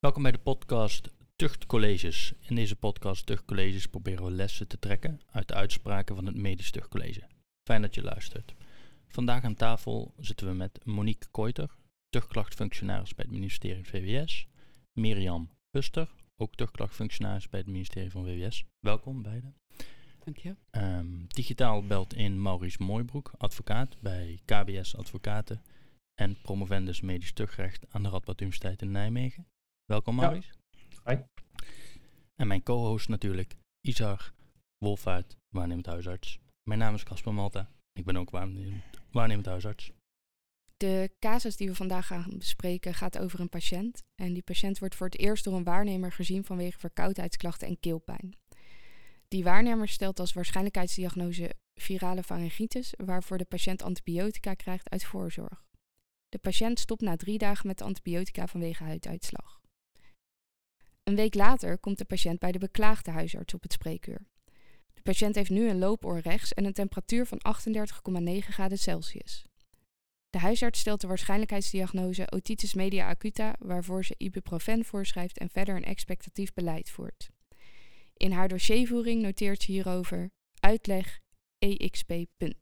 Welkom bij de podcast Tuchtcolleges. In deze podcast Tuchtcolleges proberen we lessen te trekken uit de uitspraken van het Medisch Tuchtcollege. Fijn dat je luistert. Vandaag aan tafel zitten we met Monique Koiter, tuchtklachtfunctionaris bij het ministerie van VWS, Mirjam Huster, ook tuchtklachtfunctionaris bij het ministerie van VWS. Welkom beiden. Dank je. Digitaal belt in Maurice Mooibroek, advocaat bij KBS Advocaten en promovendus medisch tuchtrecht aan de Radboud Universiteit in Nijmegen. Welkom Maurice. Ja. Hi. En mijn co-host natuurlijk, Isar Wolfaert, waarnemend huisarts. Mijn naam is Casper Malta. Ik ben ook waarnemend huisarts. De casus die we vandaag gaan bespreken gaat over een patiënt. En die patiënt wordt voor het eerst door een waarnemer gezien vanwege verkoudheidsklachten en keelpijn. Die waarnemer stelt als waarschijnlijkheidsdiagnose virale pharyngitis, waarvoor de patiënt antibiotica krijgt uit voorzorg. De patiënt stopt na 3 dagen met de antibiotica vanwege huiduitslag. Een week later komt de patiënt bij de beklaagde huisarts op het spreekuur. De patiënt heeft nu een loopoor rechts en een temperatuur van 38,9 graden Celsius. De huisarts stelt de waarschijnlijkheidsdiagnose otitis media acuta, waarvoor ze ibuprofen voorschrijft en verder een expectatief beleid voert. In haar dossiervoering noteert ze hierover uitleg EXP.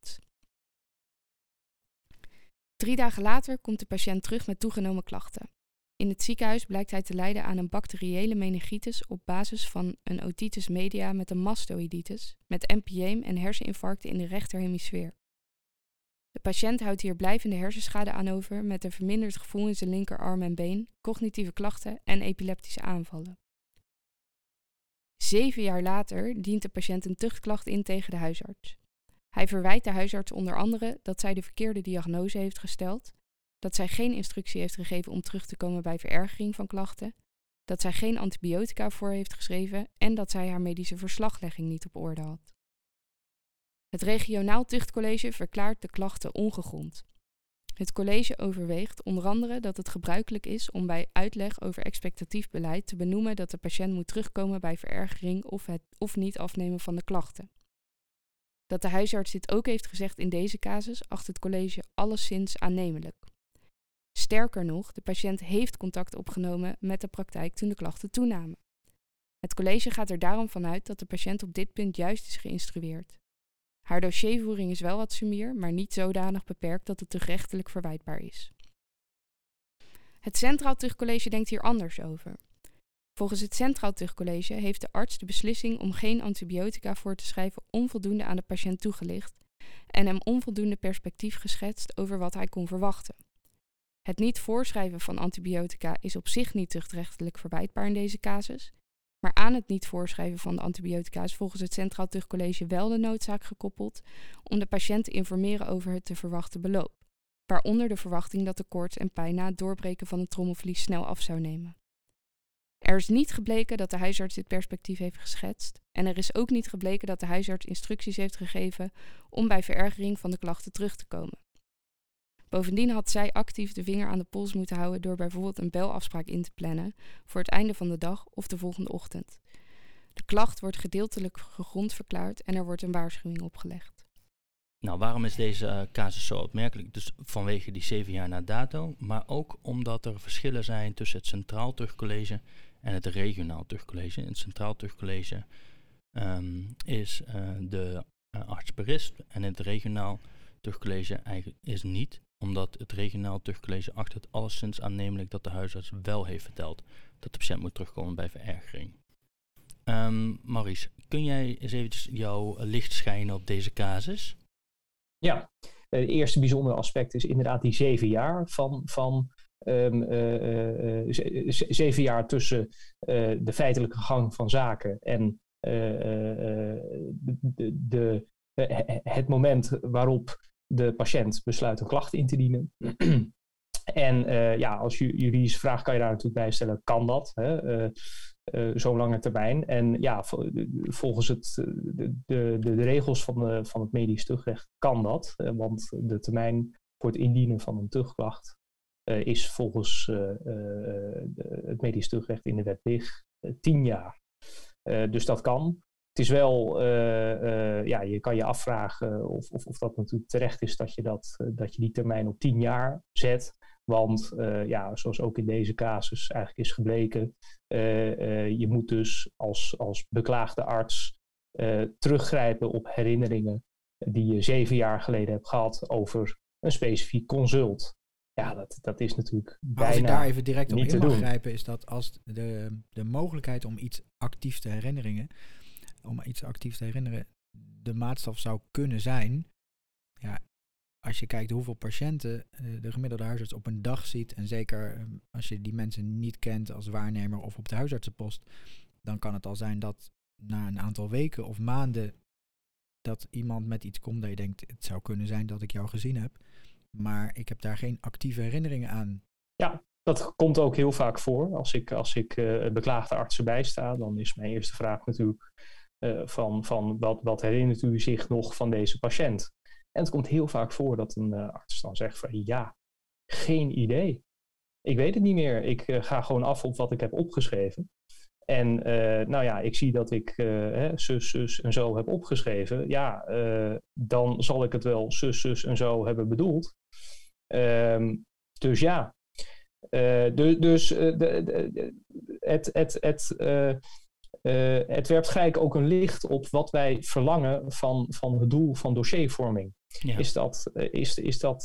3 dagen later komt de patiënt terug met toegenomen klachten. In het ziekenhuis blijkt hij te lijden aan een bacteriële meningitis op basis van een otitis media met een mastoïditis, met empyeem en herseninfarcten in de rechterhemisfeer. De patiënt houdt hier blijvende hersenschade aan over met een verminderd gevoel in zijn linkerarm en been, cognitieve klachten en epileptische aanvallen. 7 jaar later dient de patiënt een tuchtklacht in tegen de huisarts. Hij verwijt de huisarts onder andere dat zij de verkeerde diagnose heeft gesteld, dat zij geen instructie heeft gegeven om terug te komen bij verergering van klachten, dat zij geen antibiotica voor heeft geschreven en dat zij haar medische verslaglegging niet op orde had. Het regionaal tuchtcollege verklaart de klachten ongegrond. Het college overweegt onder andere dat het gebruikelijk is om bij uitleg over expectatief beleid te benoemen dat de patiënt moet terugkomen bij verergering of niet afnemen van de klachten. Dat de huisarts dit ook heeft gezegd in deze casus acht het college alleszins aannemelijk. Sterker nog, de patiënt heeft contact opgenomen met de praktijk toen de klachten toenamen. Het college gaat er daarom vanuit dat de patiënt op dit punt juist is geïnstrueerd. Haar dossiervoering is wel wat sumier, maar niet zodanig beperkt dat het gerechtelijk verwijtbaar is. Het Centraal Tuchtcollege denkt hier anders over. Volgens het Centraal Tuchtcollege heeft de arts de beslissing om geen antibiotica voor te schrijven onvoldoende aan de patiënt toegelicht en hem onvoldoende perspectief geschetst over wat hij kon verwachten. Het niet voorschrijven van antibiotica is op zich niet tuchtrechtelijk verwijtbaar in deze casus, maar aan het niet voorschrijven van de antibiotica is volgens het Centraal Tuchtcollege wel de noodzaak gekoppeld om de patiënt te informeren over het te verwachten beloop, waaronder de verwachting dat de koorts en pijn na het doorbreken van het trommelvlies snel af zou nemen. Er is niet gebleken dat de huisarts dit perspectief heeft geschetst en er is ook niet gebleken dat de huisarts instructies heeft gegeven om bij verergering van de klachten terug te komen. Bovendien had zij actief de vinger aan de pols moeten houden door bijvoorbeeld een belafspraak in te plannen voor het einde van de dag of de volgende ochtend. De klacht wordt gedeeltelijk gegrond verklaard en er wordt een waarschuwing opgelegd. Nou, waarom is deze casus zo opmerkelijk? Dus vanwege die 7 jaar na dato, maar ook omdat er verschillen zijn tussen het Centraal Tuchtcollege en het Regionaal Tuchtcollege. In het Centraal Tuchtcollege is de arts-perist en in het Regionaal Tuchtcollege eigenlijk is niet, omdat het Regionaal Tuchtcollege acht het alleszins aannemelijk dat de huisarts wel heeft verteld dat de patiënt moet terugkomen bij verergering. Maurice, kun jij eens eventjes jouw licht schijnen op deze casus? Ja, het eerste bijzondere aspect is inderdaad die 7 jaar van 7 jaar tussen de feitelijke gang van zaken en het moment waarop de patiënt besluit een klacht in te dienen. En als je juridische vraag kan je daar natuurlijk bij stellen, kan dat? Zo'n lange termijn. En ja, volgens de regels van het medisch tuchtrecht kan dat. Want de termijn voor het indienen van een tuchtklacht is volgens het medisch tuchtrecht in de wet BIG 10 jaar. Dus dat kan. Het is wel, je kan je afvragen of dat natuurlijk terecht is dat je die termijn op 10 jaar zet. Want zoals ook in deze casus eigenlijk is gebleken, je moet dus als beklaagde arts teruggrijpen op herinneringen die je 7 jaar geleden hebt gehad over een specifiek consult. Ja, dat is natuurlijk maar als ik daar even direct op niet in te mag doen. grijpen, is dat als de mogelijkheid om iets actief te herinneren, de maatstaf zou kunnen zijn, ja, als je kijkt hoeveel patiënten de gemiddelde huisarts op een dag ziet, en zeker als je die mensen niet kent als waarnemer of op de huisartsenpost, dan kan het al zijn dat na een aantal weken of maanden dat iemand met iets komt dat je denkt, het zou kunnen zijn dat ik jou gezien heb, maar ik heb daar geen actieve herinneringen aan. Ja, dat komt ook heel vaak voor. Als ik beklaagde artsen bijsta, dan is mijn eerste vraag natuurlijk van wat herinnert u zich nog van deze patiënt? En het komt heel vaak voor dat een arts dan zegt van ja, geen idee. Ik weet het niet meer. Ik ga gewoon af op wat ik heb opgeschreven. En ik zie dat ik zus en zo heb opgeschreven. Ja, dan zal ik het wel zus en zo hebben bedoeld. Dus ja. Het werpt gelijk ook een licht op wat wij verlangen van het doel van dossiervorming. Ja. Is dat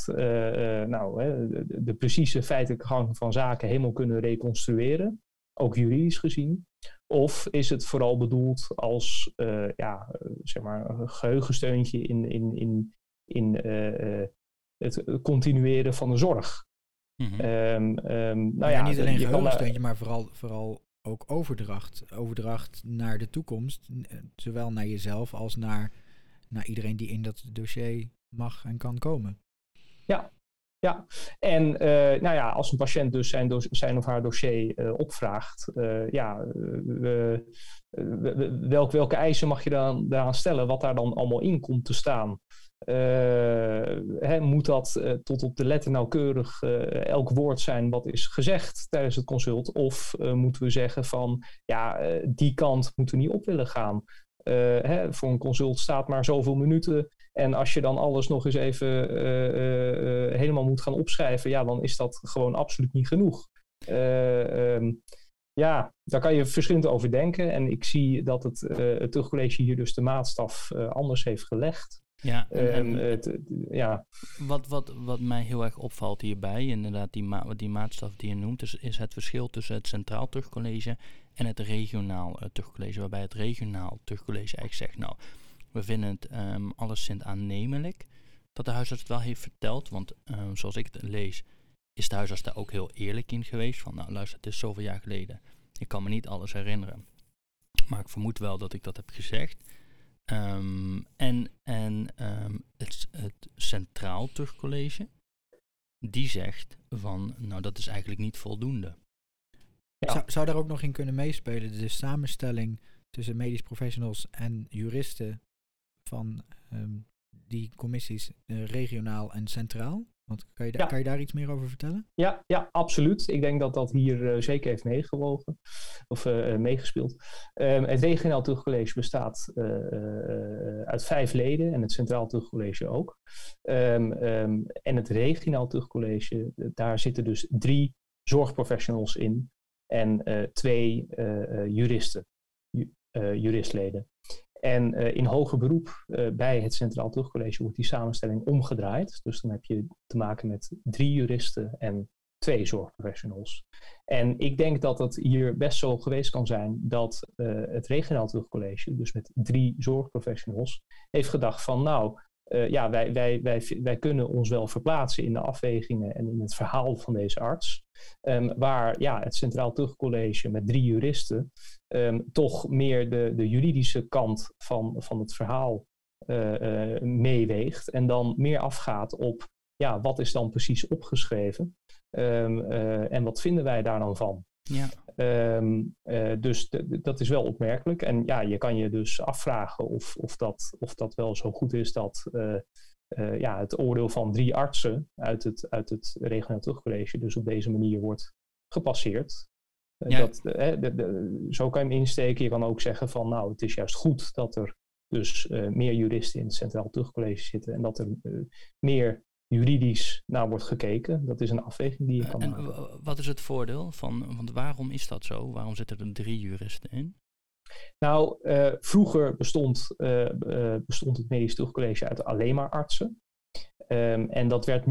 de precieze feitelijke gang van zaken helemaal kunnen reconstrueren, ook juridisch gezien? Of is het vooral bedoeld als een geheugensteuntje in het continueren van de zorg? Mm-hmm. Niet alleen geheugensteuntje, maar vooral ook overdracht. Overdracht naar de toekomst, zowel naar jezelf als naar iedereen die in dat dossier mag en kan komen. Ja. En als een patiënt dus zijn of haar dossier opvraagt, welke eisen mag je dan daaraan stellen, wat daar dan allemaal in komt te staan? Moet dat tot op de letter nauwkeurig elk woord zijn wat is gezegd tijdens het consult? Of moeten we zeggen van, die kant moeten we niet op willen gaan? Voor een consult staat maar zoveel minuten. En als je dan alles nog eens even helemaal moet gaan opschrijven, dan is dat gewoon absoluut niet genoeg. Daar kan je verschillend over denken. En ik zie dat het Tuchtcollege hier dus de maatstaf anders heeft gelegd. Ja, Wat mij heel erg opvalt hierbij, inderdaad die maatstaf die je noemt, is het verschil tussen het Centraal Tuchtcollege en het Regionaal Tuchtcollege. Waarbij het Regionaal Tuchtcollege eigenlijk zegt, nou, we vinden het alleszins aannemelijk dat de huisarts het wel heeft verteld. Want zoals ik het lees, is de huisarts daar ook heel eerlijk in geweest. Van nou luister, het is zoveel jaar geleden. Ik kan me niet alles herinneren. Maar ik vermoed wel dat ik dat heb gezegd. Het Centraal Tuchtcollege, die zegt van, nou dat is eigenlijk niet voldoende. Ja. Zou daar ook nog in kunnen meespelen de samenstelling tussen medisch professionals en juristen van die commissies regionaal en centraal? Want kan je daar iets meer over vertellen? Ja, absoluut. Ik denk dat dat hier zeker heeft meegewogen of meegespeeld. Het Regionaal Tuchtcollege bestaat uit 5 leden en het Centraal Tuchtcollege ook. En het Regionaal Tuchtcollege, daar zitten dus 3 zorgprofessionals in en 2 juristleden. En in hoger beroep bij het Centraal Tuchtcollege wordt die samenstelling omgedraaid. Dus dan heb je te maken met 3 juristen en 2 zorgprofessionals. En ik denk dat het hier best zo geweest kan zijn dat het Regionaal Tuchtcollege, dus met 3 zorgprofessionals, heeft gedacht van nou, wij kunnen ons wel verplaatsen in de afwegingen en in het verhaal van deze arts. Waar het Centraal Tuchtcollege met 3 juristen toch meer de juridische kant van het verhaal meeweegt. En dan meer afgaat op wat is dan precies opgeschreven. En wat vinden wij daar dan van? Ja. Dus dat is wel opmerkelijk. En je kan je dus afvragen of dat wel zo goed is dat het oordeel van 3 artsen uit het Regionaal Tuchtcollege dus op deze manier wordt gepasseerd. Zo kan je hem insteken. Je kan ook zeggen van nou, het is juist goed dat er dus meer juristen in het Centraal Tuchtcollege zitten en dat er meer juridisch naar wordt gekeken. Dat is een afweging die je kan maken. En wat is het voordeel van, want waarom is dat zo? Waarom zitten er 3 juristen in? Nou, vroeger bestond het medisch tuchtcollege uit alleen maar artsen. En dat werd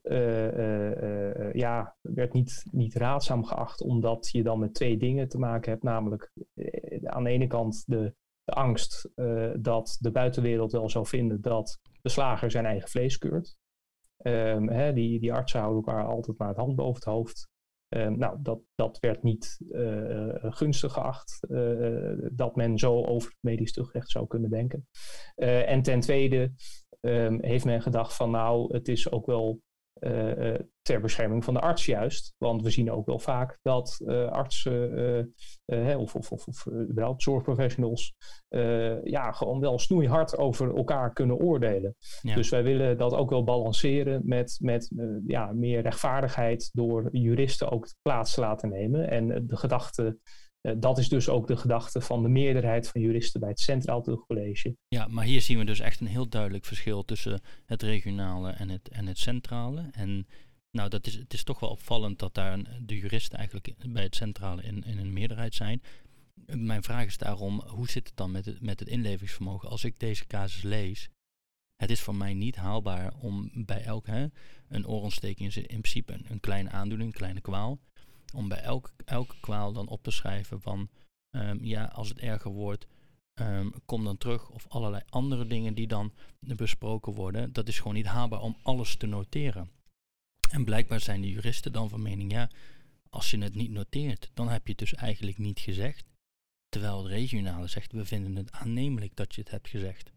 niet raadzaam geacht, omdat je dan met 2 dingen te maken hebt. Namelijk aan de ene kant de angst dat de buitenwereld wel zou vinden dat de slager zijn eigen vlees keurt. Die artsen houden elkaar altijd maar het hand boven het hoofd. Dat werd niet gunstig geacht, dat men zo over het medisch tuchtrecht zou kunnen denken. En ten tweede heeft men gedacht van het is ook wel ter bescherming van de arts juist. Want we zien ook wel vaak dat artsen of überhaupt zorgprofessionals gewoon wel snoeihard over elkaar kunnen oordelen. Ja. Dus wij willen dat ook wel balanceren met meer rechtvaardigheid door juristen ook plaats te laten nemen. En de gedachte, dat is dus ook de gedachte van de meerderheid van juristen bij het Centraal Tuchtcollege. Ja, maar hier zien we dus echt een heel duidelijk verschil tussen het regionale en het centrale. En het is toch wel opvallend dat daar de juristen eigenlijk bij het centrale in een meerderheid zijn. Mijn vraag is daarom, hoe zit het dan met het inlevingsvermogen? Als ik deze casus lees, het is voor mij niet haalbaar om bij een oorontsteking is in principe een kleine aandoening, een kleine kwaal. Om bij elke kwaal dan op te schrijven van, als het erger wordt, kom dan terug. Of allerlei andere dingen die dan besproken worden. Dat is gewoon niet haalbaar om alles te noteren. En blijkbaar zijn de juristen dan van mening, als je het niet noteert, dan heb je het dus eigenlijk niet gezegd. Terwijl het regionale zegt, we vinden het aannemelijk dat je het hebt gezegd.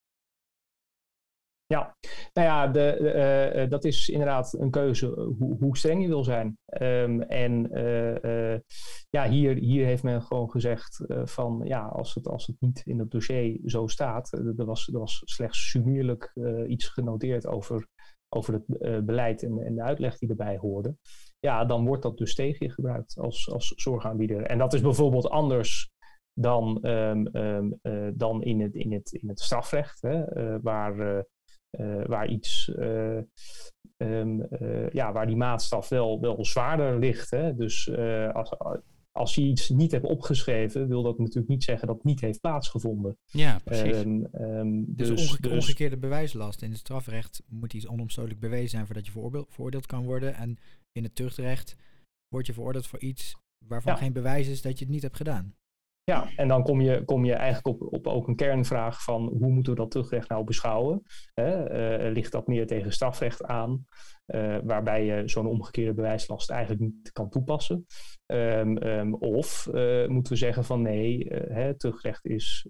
Ja, dat is inderdaad een keuze hoe streng je wil zijn. Hier heeft men gewoon gezegd als het niet in het dossier zo staat, er was slechts sumierlijk iets genoteerd over het beleid en de uitleg die erbij hoorde. Ja, dan wordt dat dus tegen je gebruikt als zorgaanbieder. En dat is bijvoorbeeld anders dan in het strafrecht, waar die maatstaf wel zwaarder ligt. Hè? Dus als je iets niet hebt opgeschreven, wil dat natuurlijk niet zeggen dat het niet heeft plaatsgevonden. Ja, precies. Dus omgekeerde bewijslast. In het strafrecht moet iets onomstotelijk bewezen zijn voordat je veroordeeld kan worden. En in het tuchtrecht word je veroordeeld voor iets waarvan geen bewijs is dat je het niet hebt gedaan. Ja, en dan kom je eigenlijk op ook een kernvraag van hoe moeten we dat tuchtrecht nou beschouwen? Ligt dat meer tegen strafrecht aan, waarbij je zo'n omgekeerde bewijslast eigenlijk niet kan toepassen? Of moeten we zeggen van nee, tuchtrecht is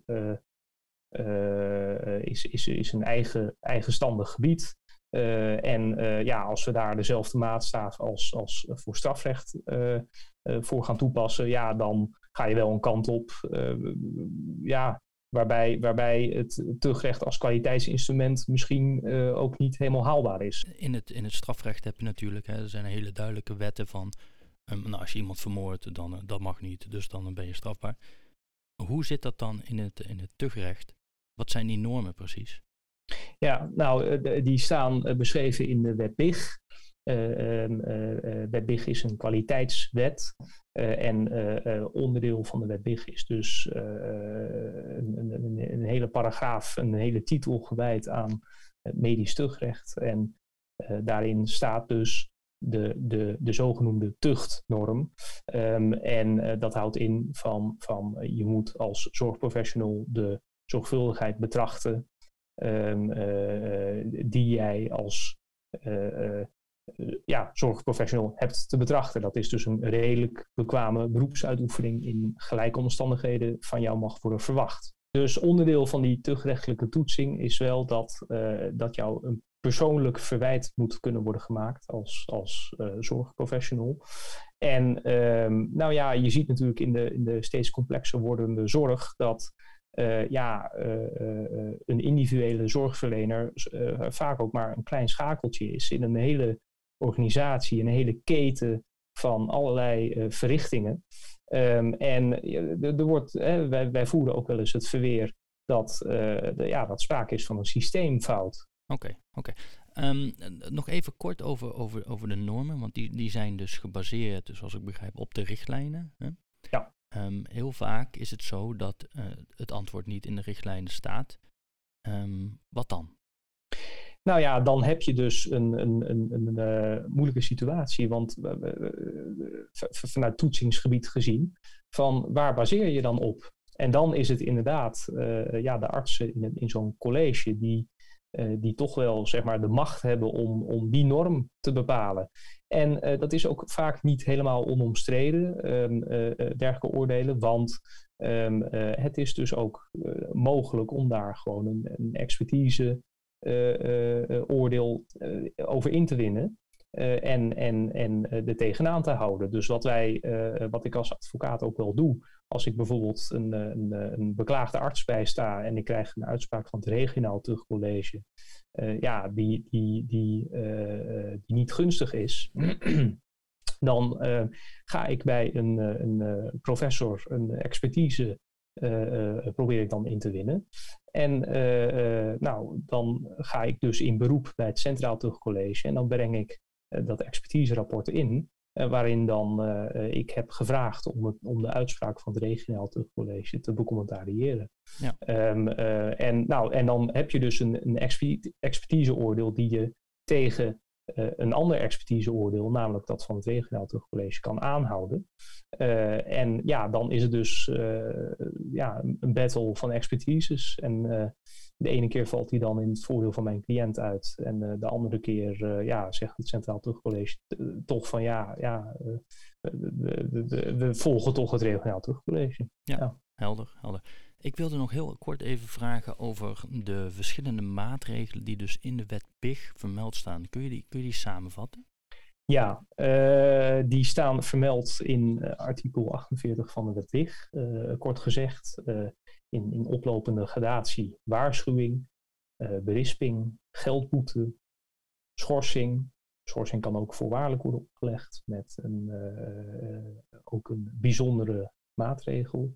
een eigenstandig gebied. Als we daar dezelfde maatstaf als voor strafrecht voor gaan toepassen, dan ga je wel een kant op waarbij het tuchtrecht als kwaliteitsinstrument misschien ook niet helemaal haalbaar is. In het strafrecht heb je natuurlijk, er zijn hele duidelijke wetten van, als je iemand vermoordt, dan dat mag niet, dus dan ben je strafbaar. Hoe zit dat dan in het tuchtrecht? Wat zijn die normen precies? Ja, die staan beschreven in de wet BIG. Wet BIG is een kwaliteitswet onderdeel van de wet BIG is dus een hele paragraaf, een hele titel gewijd aan medisch tuchtrecht. En daarin staat dus de zogenoemde tuchtnorm. Dat houdt in van je moet als zorgprofessional de zorgvuldigheid betrachten die jij als zorgprofessional hebt te betrachten. Dat is dus een redelijk bekwame beroepsuitoefening in gelijke omstandigheden van jou mag worden verwacht. Dus onderdeel van die tuchtrechtelijke toetsing is wel dat jou een persoonlijk verwijt moet kunnen worden gemaakt als zorgprofessional. En je ziet natuurlijk in de steeds complexer wordende zorg dat een individuele zorgverlener vaak ook maar een klein schakeltje is in een hele organisatie, een hele keten van allerlei verrichtingen. Wij voeren ook wel eens het verweer dat sprake is van een systeemfout. Oké. Nog even kort over de normen, want die zijn dus gebaseerd, dus zoals ik begrijp, op de richtlijnen. Hè? Ja. Heel vaak is het zo dat het antwoord niet in de richtlijnen staat. Wat dan? Nou ja, dan heb je dus een moeilijke situatie, want vanuit toetsingsgebied gezien, van waar baseer je dan op? En dan is het inderdaad de artsen in zo'n college die toch wel zeg maar de macht hebben om die norm te bepalen. En dat is ook vaak niet helemaal onomstreden, dergelijke oordelen, want het is dus ook mogelijk om daar gewoon een expertise oordeel over in te winnen en er tegenaan te houden. Dus wat ik als advocaat ook wel doe, als ik bijvoorbeeld een beklaagde arts bijsta en ik krijg een uitspraak van het regionaal tuchtcollege, die niet gunstig is, dan ga ik bij een professor een expertise probeer ik dan in te winnen. En dan ga ik dus in beroep bij het Centraal Tuchtcollege en dan breng ik dat expertiserapport in, waarin dan ik heb gevraagd om de uitspraak van het regionaal tuchtcollege te becommentariëren. Ja. En dan heb je dus een expertiseoordeel die je tegen een ander expertiseoordeel, namelijk dat van het regionaal tuchtcollege, kan aanhouden. Dan is het dus een battle van expertises. En de ene keer valt die dan in het voordeel van mijn cliënt uit. En de andere keer zegt het Centraal Tuchtcollege toch van we volgen toch het regionaal tuchtcollege. Ja. Helder. Ik wilde nog heel kort even vragen over de verschillende maatregelen die dus in de wet BIG vermeld staan. Kun je die samenvatten? Ja, die staan vermeld in artikel 48 van de wet BIG. Kort gezegd, in oplopende gradatie waarschuwing, berisping, geldboete, schorsing. Schorsing kan ook voorwaardelijk worden opgelegd met ook een bijzondere maatregel.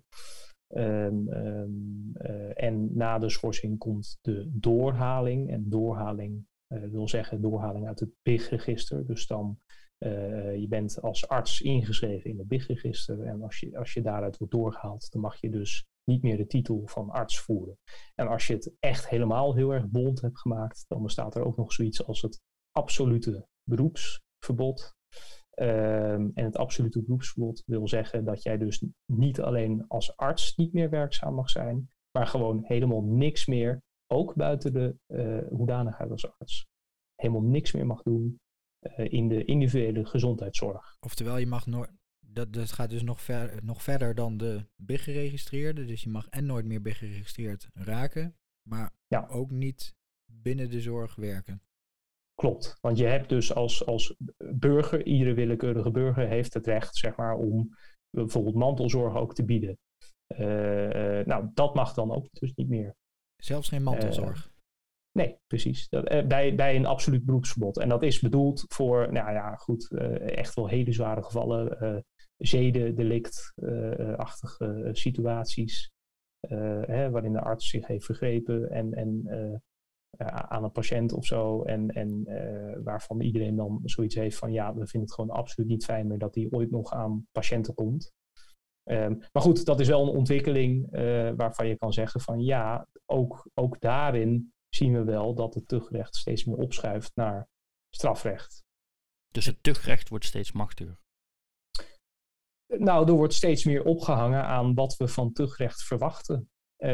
En na de schorsing komt de doorhaling. En doorhaling wil zeggen doorhaling uit het BIG-register. Dus dan je bent als arts ingeschreven in het BIG-register. En als je daaruit wordt doorgehaald, dan mag je dus niet meer de titel van arts voeren. En als je het echt helemaal heel erg bond hebt gemaakt, dan bestaat er ook nog zoiets als het absolute beroepsverbod. En het absolute beroepsverbod wil zeggen dat jij dus niet alleen als arts niet meer werkzaam mag zijn, maar gewoon helemaal niks meer, ook buiten de hoedanigheid als arts, helemaal niks meer mag doen in de individuele gezondheidszorg. Oftewel, je mag dat gaat dus nog verder dan de BIG-geregistreerde, dus je mag en nooit meer BIG-geregistreerd raken, maar ook niet binnen de zorg werken. Klopt, want je hebt dus als burger, iedere willekeurige burger heeft het recht, zeg maar, om bijvoorbeeld mantelzorg ook te bieden. Dat mag dan ook dus niet meer. Zelfs geen mantelzorg? Nee, precies. Bij een absoluut beroepsverbod. En dat is bedoeld voor, echt wel hele zware gevallen, zedendelict-achtige situaties, waarin de arts zich heeft vergrepen en aan een patiënt of zo. En waarvan iedereen dan zoiets heeft van we vinden het gewoon absoluut niet fijn meer dat hij ooit nog aan patiënten komt. Maar goed, dat is wel een ontwikkeling waarvan je kan zeggen van ook daarin zien we wel dat het tuchtrecht steeds meer opschuift naar strafrecht. Dus het tuchtrecht wordt steeds machtiger? Nou, er wordt steeds meer opgehangen aan wat we van tuchtrecht verwachten.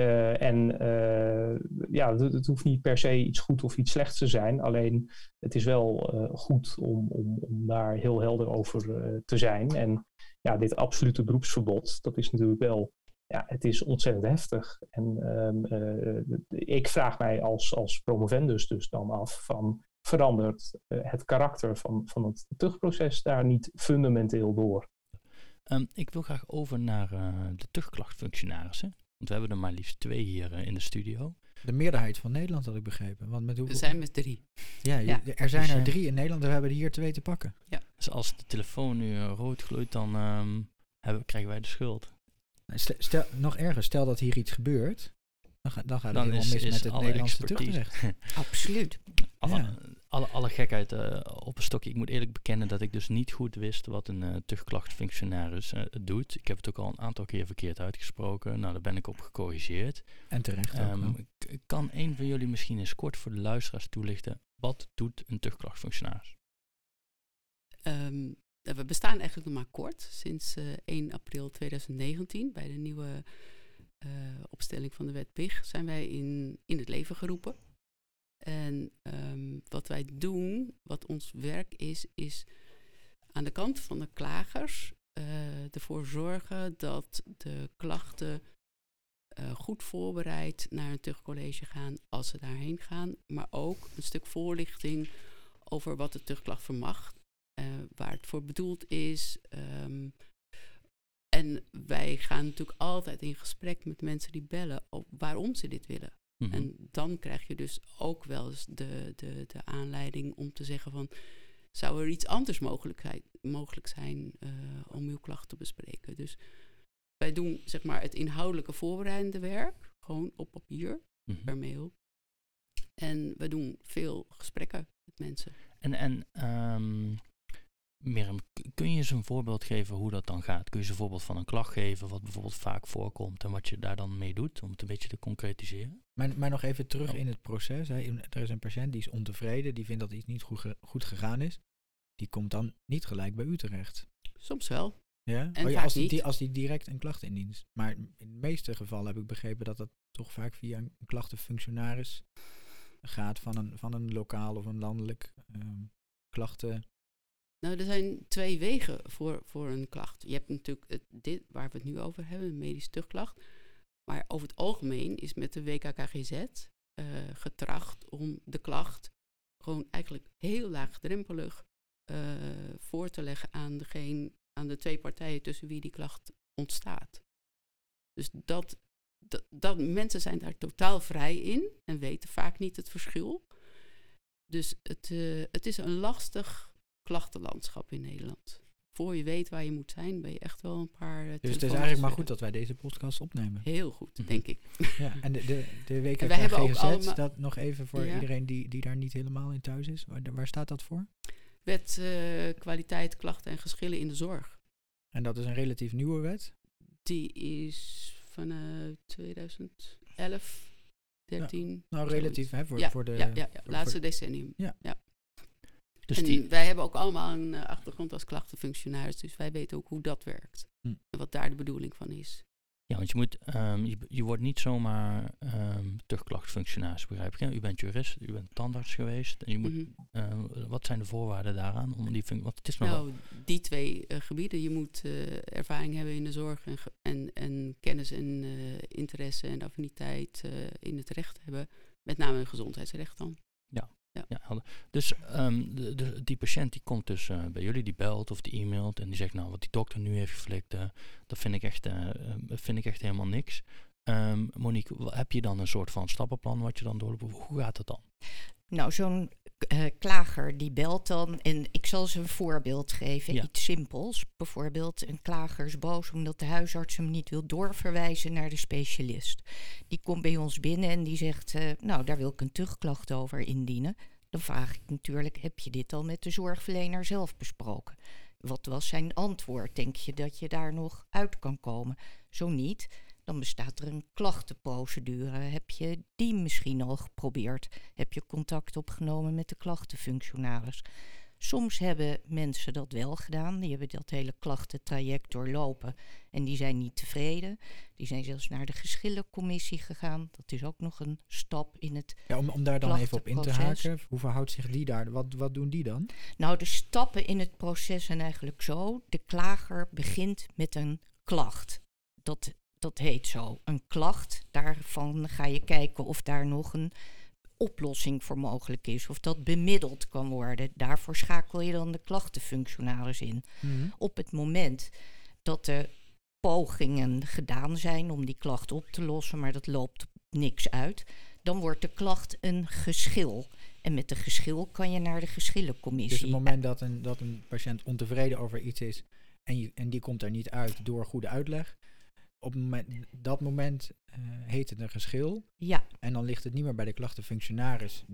Het hoeft niet per se iets goed of iets slechts te zijn. Alleen het is wel goed om daar heel helder over te zijn. En dit absolute beroepsverbod, dat is natuurlijk wel, het is ontzettend heftig. En ik vraag mij als promovendus dus dan af van, verandert het karakter van het tuchtproces daar niet fundamenteel door? Ik wil graag over naar de tuchtklachtfunctionarissen. Want we hebben er maar liefst 2 hier in de studio. De meerderheid van Nederland had ik begrepen. Want met We zijn met 3. Ja, er zijn er 3 in Nederland. We hebben er hier 2 te pakken. Ja. Dus als de telefoon nu rood gloeit, dan krijgen wij de schuld. Nog erger, stel dat hier iets gebeurt. Dan gaat het helemaal mis met het Nederlandse tuchtrecht. Absoluut. Alle gekheid op een stokje. Ik moet eerlijk bekennen dat ik dus niet goed wist wat een tuchtklachtfunctionaris doet. Ik heb het ook al een aantal keer verkeerd uitgesproken. Nou, daar ben ik op gecorrigeerd. En terecht ook wel. Kan een van jullie misschien eens kort voor de luisteraars toelichten, wat doet een tuchtklachtfunctionaris? We bestaan eigenlijk nog maar kort. Sinds 1 april 2019, bij de nieuwe opstelling van de wet PIG, zijn wij in het leven geroepen. En wat wij doen, wat ons werk is aan de kant van de klagers ervoor zorgen dat de klachten goed voorbereid naar een tuchtcollege gaan als ze daarheen gaan. Maar ook een stuk voorlichting over wat de tuchtklacht vermag, waar het voor bedoeld is. En wij gaan natuurlijk altijd in gesprek met mensen die bellen op waarom ze dit willen. Mm-hmm. En dan krijg je dus ook wel eens de aanleiding om te zeggen van, zou er iets anders mogelijk zijn om uw klacht te bespreken. Dus wij doen zeg maar het inhoudelijke voorbereidende werk, gewoon op papier, per mail. En we doen veel gesprekken met mensen. Mirjam, kun je eens een voorbeeld geven hoe dat dan gaat? Kun je eens een voorbeeld van een klacht geven, wat bijvoorbeeld vaak voorkomt en wat je daar dan mee doet, om het een beetje te concretiseren? Maar nog even terug in het proces. Hè. Er is een patiënt die is ontevreden, die vindt dat iets niet goed gegaan is. Die komt dan niet gelijk bij u terecht. Soms wel. Ja? En als die direct een klacht indient. Maar in de meeste gevallen heb ik begrepen dat dat toch vaak via een klachtenfunctionaris gaat van een lokaal of een landelijk klachten. Nou, er zijn 2 wegen voor een klacht. Je hebt natuurlijk dit waar we het nu over hebben, een medische tuchtklacht. Maar over het algemeen is met de WKKGZ getracht om de klacht gewoon eigenlijk heel laagdrempelig voor te leggen aan de 2 partijen tussen wie die klacht ontstaat. Dus dat mensen zijn daar totaal vrij in en weten vaak niet het verschil. Dus het is een lastig klachtenlandschap in Nederland. Voor je weet waar je moet zijn, ben je echt wel een paar Dus het is eigenlijk maar goed dat wij deze podcast opnemen. Heel goed, denk ik. Ja, en de WKKGZ, dat nog even voor iedereen die daar niet helemaal in thuis is. Waar staat dat voor? Wet kwaliteit, klachten en geschillen in de zorg. En dat is een relatief nieuwe wet? Die is vanuit 2011, 13. Nou, relatief hè, voor de... Ja, laatste decennium. Ja. Dus en wij hebben ook allemaal een achtergrond als klachtenfunctionaris, dus wij weten ook hoe dat werkt. En wat daar de bedoeling van is. Ja, want je moet, je wordt niet zomaar tuchtklachtfunctionaris, begrijp ik. Hè? U bent jurist, u bent tandarts geweest. En je moet, wat zijn de voorwaarden daaraan? Om die want het is die 2 gebieden. Je moet ervaring hebben in de zorg en kennis en interesse en affiniteit in het recht hebben. Met name in gezondheidsrecht dan. Ja, dus die patiënt die komt dus bij jullie, die belt of die e-mailt en die zegt, nou, wat die dokter nu heeft geflikt, dat vind ik echt helemaal niks. Monique, heb je dan een soort van stappenplan wat je dan doorloopt? Hoe gaat het dan? Nou, zo'n klager die belt dan en ik zal ze een voorbeeld geven, iets simpels. Bijvoorbeeld een klager is boos omdat de huisarts hem niet wil doorverwijzen naar de specialist. Die komt bij ons binnen en die zegt, nou, daar wil ik een tuchtklacht over indienen. Dan vraag ik natuurlijk, heb je dit al met de zorgverlener zelf besproken? Wat was zijn antwoord? Denk je dat je daar nog uit kan komen? Zo niet, dan bestaat er een klachtenprocedure. Heb je die misschien al geprobeerd? Heb je contact opgenomen met de klachtenfunctionaris? Soms hebben mensen dat wel gedaan. Die hebben dat hele klachtentraject doorlopen en die zijn niet tevreden. Die zijn zelfs naar de geschillencommissie gegaan. Dat is ook nog een stap in het om daar dan even op in te haken. Hoe verhoudt zich die daar? Wat doen die dan? Nou, de stappen in het proces zijn eigenlijk zo. De klager begint met een klacht. Dat heet zo, een klacht. Daarvan ga je kijken of daar nog een oplossing voor mogelijk is. Of dat bemiddeld kan worden. Daarvoor schakel je dan de klachtenfunctionaris in. Mm-hmm. Op het moment dat er pogingen gedaan zijn om die klacht op te lossen, maar dat loopt niks uit, dan wordt de klacht een geschil. En met de geschil kan je naar de geschillencommissie. Dus op het moment dat een patiënt ontevreden over iets is en die komt er niet uit door goede uitleg, op dat moment heet het een geschil. Ja. En dan ligt het niet meer bij de klachtenfunctionaris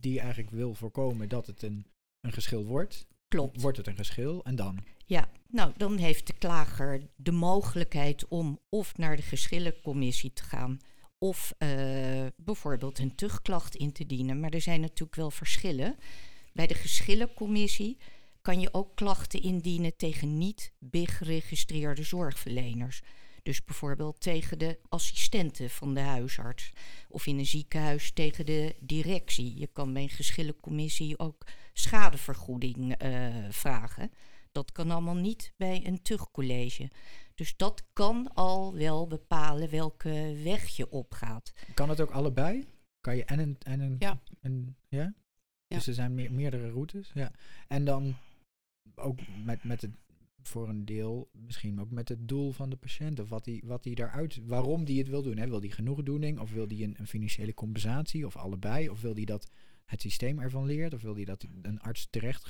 die eigenlijk wil voorkomen dat het een geschil wordt. Klopt. Wordt het een geschil en dan? Ja, nou dan heeft de klager de mogelijkheid om of naar de geschillencommissie te gaan of bijvoorbeeld een tuchtklacht in te dienen. Maar er zijn natuurlijk wel verschillen. Bij de geschillencommissie kan je ook klachten indienen tegen niet BIG-geregistreerde zorgverleners. Dus bijvoorbeeld tegen de assistenten van de huisarts of in een ziekenhuis tegen de directie. Je kan bij een geschillencommissie ook schadevergoeding vragen. Dat kan allemaal niet bij een tuchtcollege. Dus dat kan al wel bepalen welke weg je opgaat. Kan het ook allebei? Kan je en een Ja. Ja? Dus er zijn meerdere routes. Ja. En dan ook met het, voor een deel misschien ook met het doel van de patiënt. Of wat die daaruit, waarom die het wil doen. Hè? Wil die genoegdoening? Of wil die een financiële compensatie? Of allebei? Of wil die dat het systeem ervan leert? Of wil die dat een arts terecht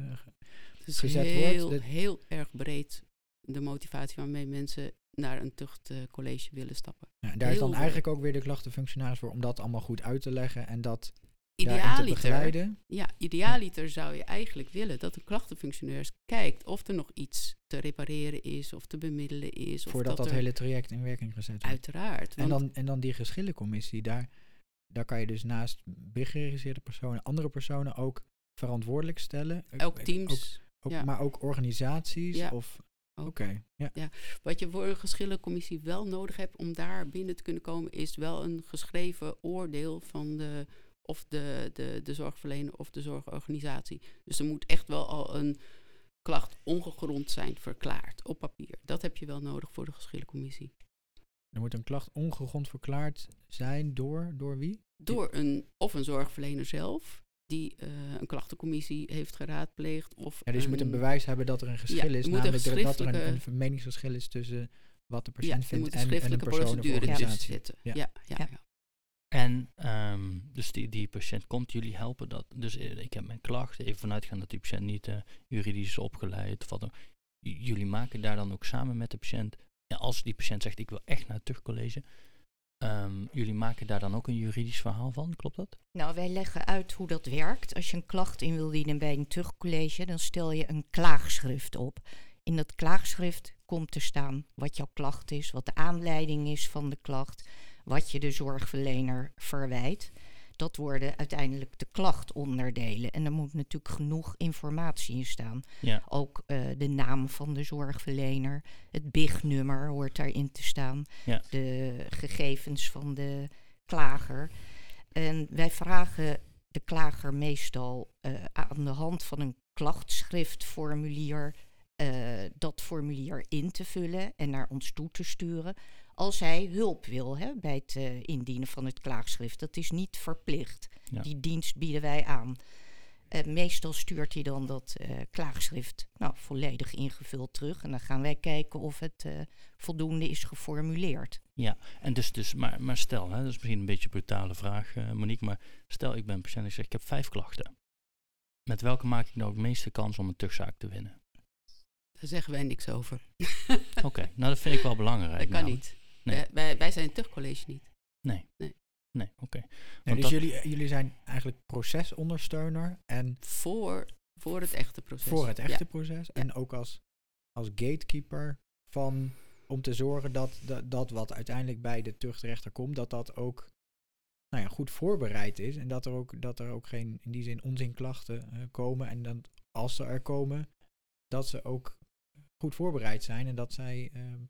gezet wordt? Heel erg breed de motivatie waarmee mensen naar een tuchtcollege willen stappen. Ja, en daar is dan eigenlijk ook weer de klachtenfunctionaris voor om dat allemaal goed uit te leggen en dat te begeleiden. Ja, idealiter zou je eigenlijk willen dat de klachtenfunctionaris kijkt of er nog iets te repareren is of te bemiddelen is. Voordat dat hele traject in werking gezet wordt. Uiteraard. En dan die geschillencommissie, daar kan je dus naast BIG-geregisseerde personen, andere personen ook verantwoordelijk stellen. Ook teams. Maar ook organisaties Ja. of... Oké. Ja. Wat je voor een geschillencommissie wel nodig hebt om daar binnen te kunnen komen, is wel een geschreven oordeel van de zorgverlener of de zorgorganisatie. Dus er moet echt wel al een klacht ongegrond zijn verklaard op papier. Dat heb je wel nodig voor de geschillencommissie. Er moet een klacht ongegrond verklaard zijn door wie? Door een zorgverlener zelf, die een klachtencommissie heeft geraadpleegd. Dus je moet een bewijs hebben dat er een geschil is, namelijk dat er een meningsverschil is tussen wat de patiënt vindt en een persoon of organisatie. Ja. En dus die patiënt komt jullie helpen dat. Dus ik heb mijn klacht, even vanuitgaan dat die patiënt niet juridisch is opgeleid. Of wat dan. Jullie maken daar dan ook samen met de patiënt. Ja, als die patiënt zegt ik wil echt naar het tuchtcollege. Jullie maken daar dan ook een juridisch verhaal van, klopt dat? Nou, wij leggen uit hoe dat werkt. Als je een klacht in wil dienen bij een tuchtcollege, dan stel je een klaagschrift op. In dat klaagschrift komt te staan wat jouw klacht is, wat de aanleiding is van de klacht, wat je de zorgverlener verwijt. Dat worden uiteindelijk de klachtonderdelen. En er moet natuurlijk genoeg informatie in staan. Ja. Ook de naam van de zorgverlener, het BIG-nummer hoort daarin te staan. Ja. De gegevens van de klager. En wij vragen de klager meestal aan de hand van een klachtschriftformulier dat formulier in te vullen en naar ons toe te sturen als hij hulp wil bij het indienen van het klaagschrift. Dat is niet verplicht. Ja. Die dienst bieden wij aan. Meestal stuurt hij dan dat klaagschrift volledig ingevuld terug. En dan gaan wij kijken of het voldoende is geformuleerd. Ja, en dus maar stel, dat is misschien een beetje een brutale vraag, Monique, maar stel ik ben patiënt en ik zeg ik heb 5 klachten. Met welke maak ik nou het meeste kans om een tuchtzaak te winnen? Daar zeggen wij niks over. Oké, nou dat vind ik wel belangrijk. Dat kan niet. Nee. Wij zijn een tuchtcollege niet. Nee, oké. Nee, dus jullie zijn eigenlijk procesondersteuner en voor het echte proces. Voor het echte proces. En ook als gatekeeper om te zorgen dat wat uiteindelijk bij de tuchtrechter komt, dat ook goed voorbereid is. En dat er ook geen in die zin onzinklachten komen. En dan als ze er komen, dat ze ook goed voorbereid zijn en dat zij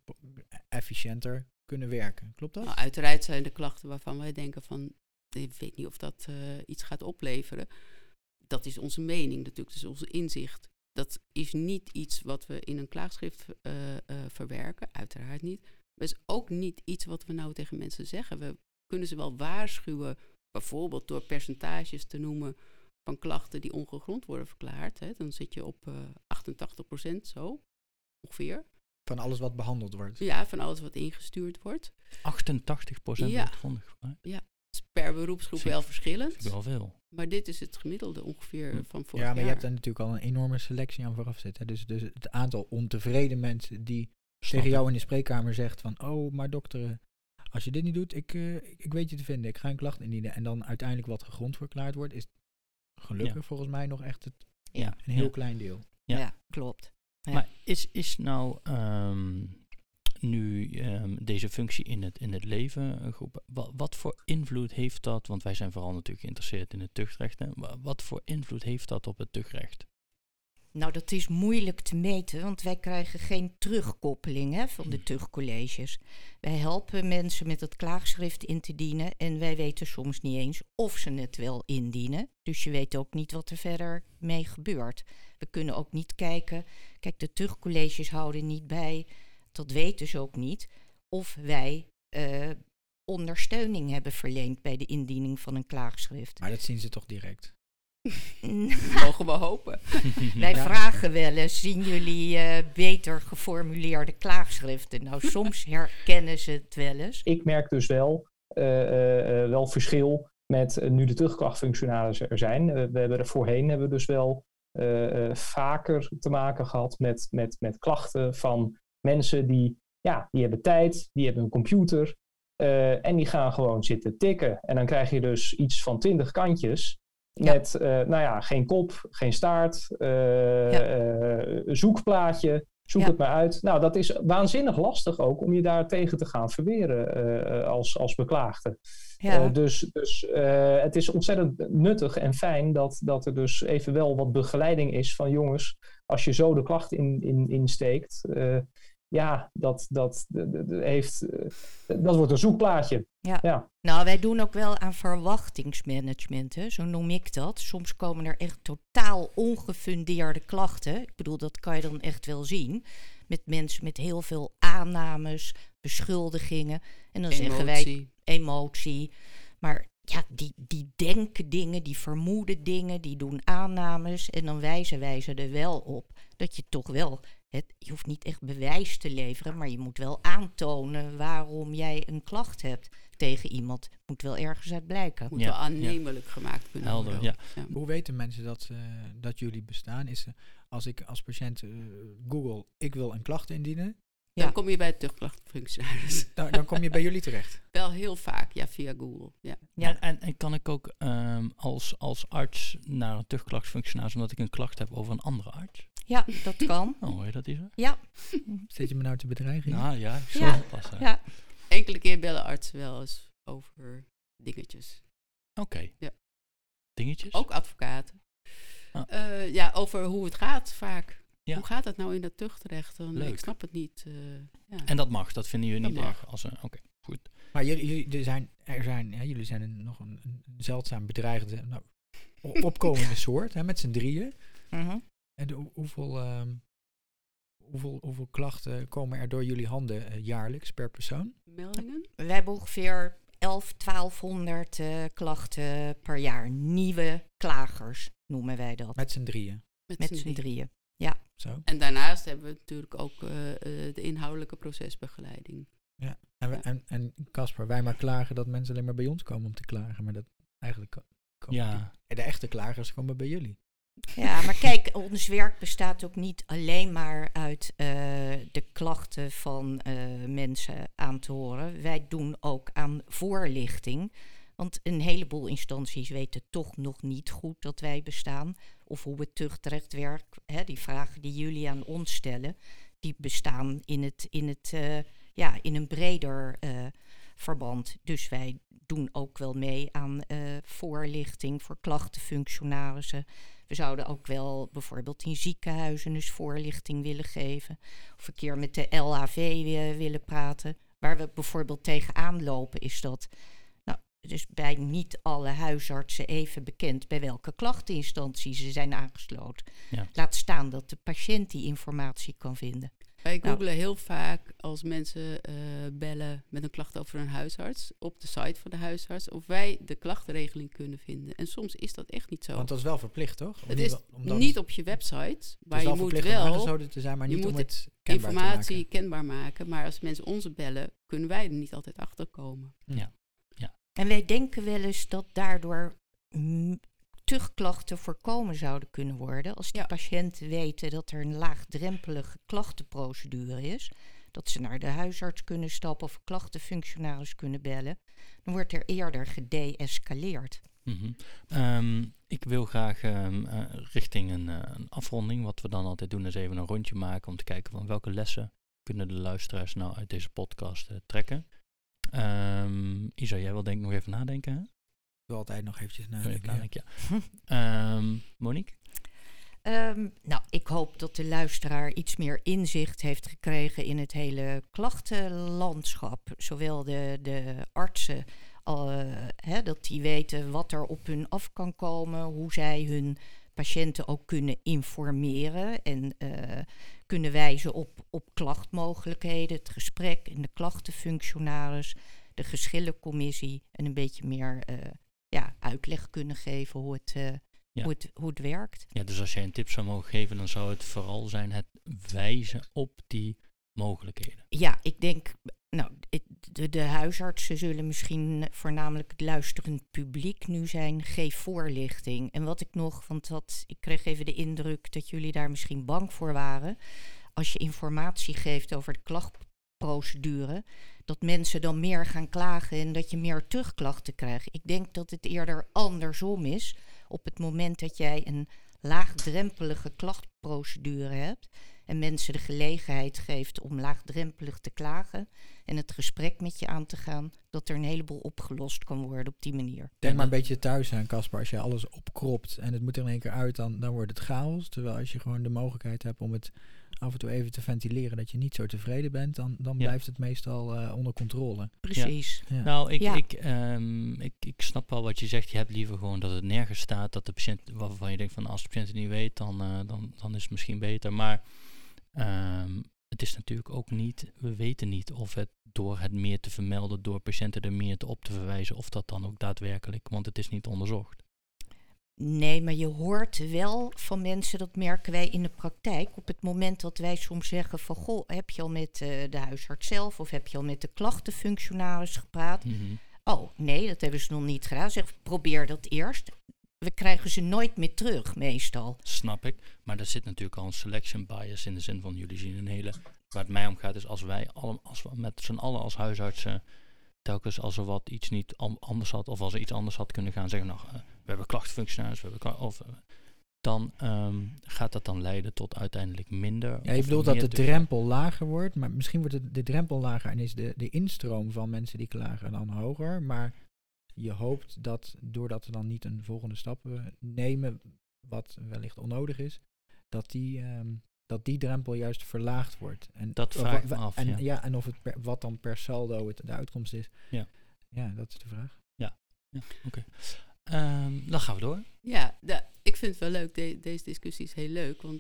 efficiënter kunnen werken. Klopt dat? Nou, uiteraard zijn de klachten waarvan wij denken van, ik weet niet of dat iets gaat opleveren. Dat is onze mening natuurlijk, dat is onze inzicht. Dat is niet iets wat we in een klaagschrift verwerken, uiteraard niet. Maar het is ook niet iets wat we nou tegen mensen zeggen. We kunnen ze wel waarschuwen, bijvoorbeeld door percentages te noemen van klachten die ongegrond worden verklaard. Hè. Dan zit je op 88% zo, ongeveer. Van alles wat behandeld wordt? Ja, van alles wat ingestuurd wordt. 88% wordt grondig verklaard? Ja, het is per beroepsgroep wel verschillend. Wel veel. Maar dit is het gemiddelde ongeveer van vorig jaar. Ja, maar je hebt daar natuurlijk al een enorme selectie aan vooraf zitten. Dus het aantal ontevreden mensen die tegen jou in de spreekkamer zegt van, oh, maar dokter, als je dit niet doet, ik weet je te vinden, ik ga een klacht indienen. En dan uiteindelijk wat gegrond verklaard wordt, gelukkig volgens mij nog echt Ja. een heel klein deel. Ja. Ja, klopt. Ja. Maar is nou nu deze functie in het leven geroepen, wat voor invloed heeft dat, want wij zijn vooral natuurlijk geïnteresseerd in het tuchtrecht, hè? Wat voor invloed heeft dat op het tuchtrecht? Nou, dat is moeilijk te meten, want wij krijgen geen terugkoppeling van de tuchtcolleges. Wij helpen mensen met het klaagschrift in te dienen en wij weten soms niet eens of ze het wel indienen. Dus je weet ook niet wat er verder mee gebeurt. We kunnen ook niet kijken, kijk, de tuchtcolleges houden niet bij, dat weten ze ook niet, of wij ondersteuning hebben verleend bij de indiening van een klaagschrift. Maar dat zien ze toch direct? Mogen we hopen. Wij vragen wel eens, zien jullie beter geformuleerde klaagschriften? Nou, soms herkennen ze het wel eens. Ik merk dus wel verschil met nu de tuchtklachtfunctionarissen er zijn. We hebben er voorheen dus wel vaker te maken gehad met klachten van mensen die hebben tijd, die hebben een computer en die gaan gewoon zitten tikken. En dan krijg je dus iets van 20 kantjes met geen kop, geen staart, zoekplaatje, zoek het maar uit. Nou, dat is waanzinnig lastig ook om je daar tegen te gaan verweren als beklaagde. Ja. Dus het is ontzettend nuttig en fijn dat er dus even wel wat begeleiding is van jongens, als je zo de klacht insteekt, dat wordt een zoekplaatje. Ja. Nou, wij doen ook wel aan verwachtingsmanagement, zo noem ik dat. Soms komen er echt totaal ongefundeerde klachten. Ik bedoel, dat kan je dan echt wel zien. Met mensen met heel veel aannames, beschuldigingen. En dan zeggen wij emotie. Maar ja, die denken dingen, die vermoeden dingen, die doen aannames. En dan wijzen wij ze er wel op dat je toch wel... Je hoeft niet echt bewijs te leveren, maar je moet wel aantonen waarom jij een klacht hebt tegen iemand. Moet wel ergens uit blijken. Moet wel aannemelijk gemaakt kunnen worden. Helder, ja. Hoe weten mensen dat jullie bestaan? Als ik als patiënt Google, ik wil een klacht indienen. Dan kom je bij het tuchtklachtfunctionaris. Dan kom je bij jullie terecht? Wel heel vaak, via Google. Ja. En kan ik ook als arts naar een tuchtklachtfunctionaris omdat ik een klacht heb over een andere arts? Ja, dat kan. Oh, hoor je dat, Isa? Ja. Zet je me nou te bedreigen? Nou ja, ik zal oppassen. Ja. Enkele keer bellen artsen wel eens over dingetjes. Oké. Ja. Dingetjes? Ook advocaten. Over hoe het gaat vaak. Ja. Hoe gaat het nou in dat tuchtrecht? Ik snap het niet. En dat mag, dat vinden jullie niet erg? Oké, goed. Maar jullie zijn nog een zeldzaam bedreigde, opkomende soort, met z'n drieën. Uh-huh. En hoeveel klachten komen er door jullie handen jaarlijks per persoon? Meldingen? We hebben ongeveer 1200 klachten per jaar. Nieuwe klagers noemen wij dat. Met z'n drieën? Met z'n drieën, ja. Zo. En daarnaast hebben we natuurlijk ook de inhoudelijke procesbegeleiding. Ja, en Casper, wij maar klagen dat mensen alleen maar bij ons komen om te klagen. Maar dat eigenlijk komen de echte klagers komen bij jullie. Ja, maar kijk, ons werk bestaat ook niet alleen maar uit de klachten van mensen aan te horen. Wij doen ook aan voorlichting. Want een heleboel instanties weten toch nog niet goed dat wij bestaan. Of hoe het tuchtrecht werkt. Die vragen die jullie aan ons stellen, die bestaan in een breder verband. Dus wij doen ook wel mee aan voorlichting voor klachtenfunctionarissen. We zouden ook wel bijvoorbeeld in ziekenhuizen dus voorlichting willen geven. Of een keer met de LHV willen praten. Waar we bijvoorbeeld tegenaan lopen is dat... Dus bij niet alle huisartsen even bekend bij welke klachteninstantie ze zijn aangesloten. Ja. Laat staan dat de patiënt die informatie kan vinden. Wij googlen heel vaak als mensen bellen met een klacht over een huisarts op de site van de huisarts of wij de klachtenregeling kunnen vinden. En soms is dat echt niet zo. Want dat is wel verplicht, toch? Het is niet op je website, maar je moet wel te zijn, maar niet om het informatie kenbaar maken. Maar als mensen ons bellen, kunnen wij er niet altijd achter komen. Ja. En wij denken wel eens dat daardoor tuchtklachten voorkomen zouden kunnen worden. Als die patiënten weten dat er een laagdrempelige klachtenprocedure is. Dat ze naar de huisarts kunnen stappen of klachtenfunctionaris kunnen bellen. Dan wordt er eerder gedeescaleerd. Ik wil graag richting een afronding. Wat we dan altijd doen is even een rondje maken om te kijken van welke lessen kunnen de luisteraars nou uit deze podcast trekken. Isa, jij wil denk ik nog even nadenken, hè? Ik wil altijd nog eventjes nadenken. Monique? Nou, ik hoop dat de luisteraar iets meer inzicht heeft gekregen in het hele klachtenlandschap. Zowel de artsen, dat die weten wat er op hun af kan komen, hoe zij hun patiënten ook kunnen informeren en kunnen wijzen op klachtmogelijkheden, het gesprek en de klachtenfunctionaris, de geschillencommissie en een beetje meer uitleg kunnen geven hoe het werkt. Ja, dus als jij een tip zou mogen geven, dan zou het vooral zijn het wijzen op die mogelijkheden. Ja, ik denk, de huisartsen zullen misschien voornamelijk het luisterend publiek nu zijn. Geef voorlichting. En wat ik nog, want ik kreeg even de indruk dat jullie daar misschien bang voor waren. Als je informatie geeft over de klachtprocedure, dat mensen dan meer gaan klagen en dat je meer terugklachten krijgt. Ik denk dat het eerder andersom is. Op het moment dat jij een laagdrempelige klachtprocedure hebt en mensen de gelegenheid geeft om laagdrempelig te klagen en het gesprek met je aan te gaan, dat er een heleboel opgelost kan worden op die manier. Denk maar een beetje thuis aan, Caspar. Als je alles opkropt en het moet er in één keer uit, dan wordt het chaos. Terwijl als je gewoon de mogelijkheid hebt om het af en toe even te ventileren, dat je niet zo tevreden bent, dan blijft het meestal onder controle. Precies. Ja. Nou, ik snap wel wat je zegt. Je hebt liever gewoon dat het nergens staat, dat de patiënt, waarvan je denkt van als de patiënt het niet weet, dan is het misschien beter. Maar het is natuurlijk ook niet, we weten niet of het door het meer te vermelden, door patiënten er meer op te verwijzen, of dat dan ook daadwerkelijk, want het is niet onderzocht. Nee, maar je hoort wel van mensen, dat merken wij in de praktijk. Op het moment dat wij soms zeggen van, goh, heb je al met de huisarts zelf of heb je al met de klachtenfunctionaris gepraat? Mm-hmm. Oh, nee, dat hebben ze nog niet gedaan. Zeg, probeer dat eerst. We krijgen ze nooit meer terug, meestal. Snap ik, maar er zit natuurlijk al een selection bias in de zin van jullie zien een hele, waar het mij om gaat is als we met z'n allen als huisartsen telkens als er wat iets niet anders had of als er iets anders had kunnen gaan zeggen, we hebben klachtenfunctionaris, dan gaat dat dan leiden tot uiteindelijk minder. Ja, je bedoelt dat de drempel lager wordt, maar misschien wordt de drempel lager en is de instroom van mensen die klagen dan hoger, maar je hoopt dat doordat we dan niet een volgende stap nemen, wat wellicht onnodig is, dat die drempel juist verlaagd wordt. En dat vraag ik me af. En of het wat dan per saldo de uitkomst is. Ja, dat is de vraag. Ja, oké. Dan gaan we door. Ja, ik vind het wel leuk. Deze discussie is heel leuk. Want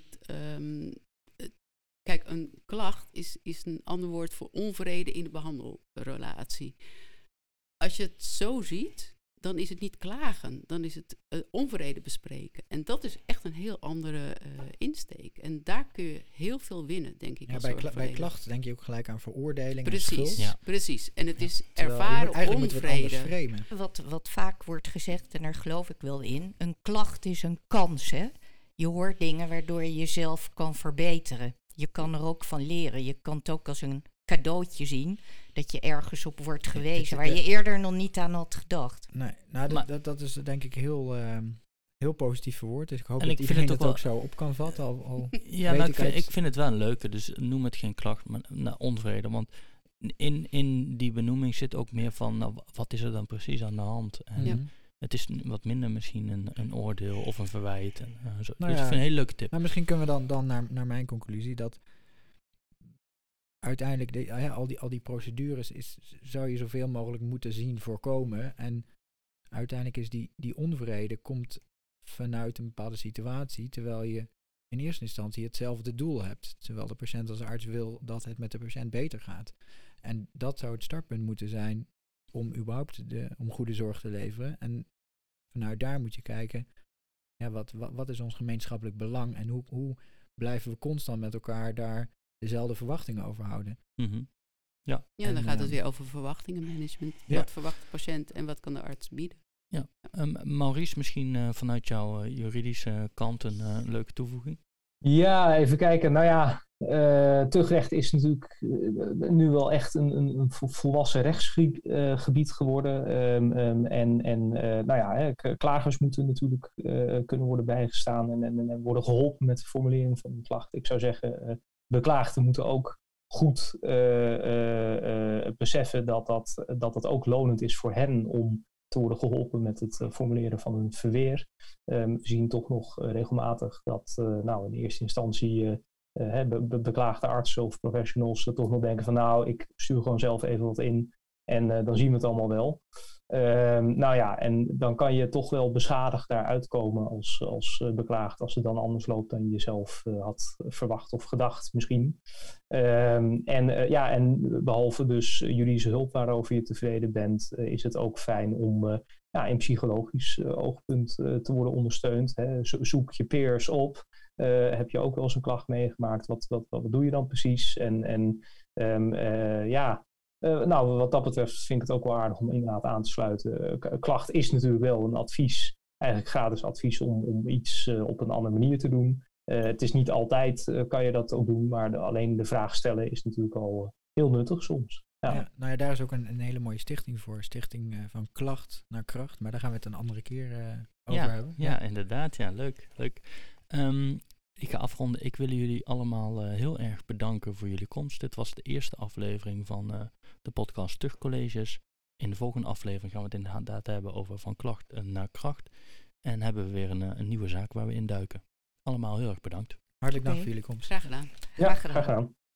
kijk, een klacht is een ander woord voor onvrede in de behandelrelatie. Als je het zo ziet, dan is het niet klagen. Dan is het onvrede bespreken. En dat is echt een heel andere insteek. En daar kun je heel veel winnen, denk ik. Ja, bij klachten denk je ook gelijk aan veroordeling en schuld. Ja. Precies. En het is ervaren onvrede. Wat vaak wordt gezegd, en daar geloof ik wel in, een klacht is een kans. Hè? Je hoort dingen waardoor je jezelf kan verbeteren. Je kan er ook van leren. Je kan het ook als een cadeautje zien dat je ergens op wordt gewezen waar je eerder nog niet aan had gedacht. Nee, dat is denk ik heel positief verwoord. Dus ik hoop dat iedereen het ook zo op kan vatten. Ik vind het wel een leuke, dus noem het geen klacht, maar onvrede. Want in die benoeming zit ook meer van, wat is er dan precies aan de hand? En het is wat minder misschien een oordeel of een verwijt. En, zo. Dus ik vind een hele leuke tip. Maar misschien kunnen we dan naar mijn conclusie, dat uiteindelijk al die procedures zou je zoveel mogelijk moeten zien voorkomen. En uiteindelijk is die onvrede komt vanuit een bepaalde situatie, terwijl je in eerste instantie hetzelfde doel hebt. Terwijl de patiënt als arts wil dat het met de patiënt beter gaat. En dat zou het startpunt moeten zijn om überhaupt om goede zorg te leveren. En vanuit daar moet je kijken, wat is ons gemeenschappelijk belang en hoe blijven we constant met elkaar daar dezelfde verwachtingen over houden. Mm-hmm. Ja, dan gaat het weer over verwachtingenmanagement. Ja. Wat verwacht de patiënt en wat kan de arts bieden? Ja. Maurice, misschien vanuit jouw juridische kant een leuke toevoeging? Ja, even kijken. Nou ja, Tuchtrecht is natuurlijk nu wel echt een volwassen rechtsgebied geworden. Klagers moeten natuurlijk kunnen worden bijgestaan en worden geholpen met de formulering van een klacht. Ik zou zeggen, beklaagden moeten ook goed beseffen dat ook lonend is voor hen om te worden geholpen met het formuleren van een verweer. We zien toch nog regelmatig dat in eerste instantie beklaagde artsen of professionals toch nog denken van ik stuur gewoon zelf even wat in en dan zien we het allemaal wel. En dan kan je toch wel beschadigd daaruit komen als beklaagd als het dan anders loopt dan je zelf had verwacht of gedacht misschien. En behalve dus juridische hulp waarover je tevreden bent, is het ook fijn om in psychologisch oogpunt te worden ondersteund. Hè. Zoek je peers op. Heb je ook wel eens een klacht meegemaakt? Wat doe je dan precies? Wat dat betreft vind ik het ook wel aardig om inderdaad aan te sluiten. Klacht is natuurlijk wel een advies, eigenlijk gratis advies om iets op een andere manier te doen. Het is niet altijd kan je dat ook doen, maar alleen de vraag stellen is natuurlijk al heel nuttig soms. Ja, daar is ook een hele mooie stichting voor. Stichting van Klacht naar Kracht. Maar daar gaan we het een andere keer over hebben. Ja, inderdaad. Ja, leuk. Ik ga afronden. Ik wil jullie allemaal heel erg bedanken voor jullie komst. Dit was de eerste aflevering van de podcast Tuchtcolleges. In de volgende aflevering gaan we het inderdaad hebben over van klacht naar kracht. En hebben we weer een nieuwe zaak waar we induiken. Allemaal heel erg bedankt. Hartelijk dank voor jullie komst. Graag gedaan. Ja, graag gedaan.